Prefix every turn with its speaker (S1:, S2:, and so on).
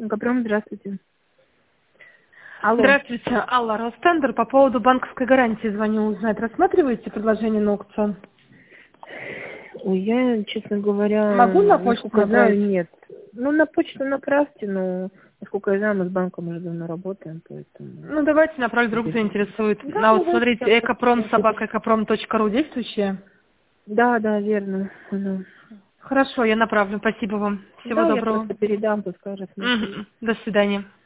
S1: Газпром, здравствуйте. Алло.
S2: Здравствуйте, Алла, Ростендер. По поводу банковской гарантии звоню узнать. Рассматриваете предложение на аукцион?
S1: Ой, я, честно говоря,
S2: Могу на почту
S1: насколько знаю,
S2: направить?
S1: нет. Ну, на почту направьте, но, насколько я знаю, мы с банком уже давно работаем, поэтому...
S2: Ну, давайте направлю, вдруг заинтересует.
S1: Да,
S2: Вот
S1: давайте
S2: смотрите,
S1: так.
S2: экопром.собака.экопром.ру действующая?
S1: Да, верно. Ага.
S2: Хорошо, я направлю. Спасибо вам. Всего
S1: Да, я
S2: доброго.
S1: просто передам, пускай рассмотрит.
S2: Мгм. До свидания.